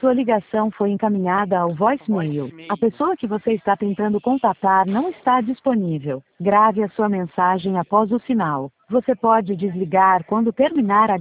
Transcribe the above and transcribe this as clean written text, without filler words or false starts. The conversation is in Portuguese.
Sua ligação foi encaminhada ao voicemail. A pessoa que você está tentando contatar não está disponível. Grave a sua mensagem após o sinal. Você pode desligar quando terminar a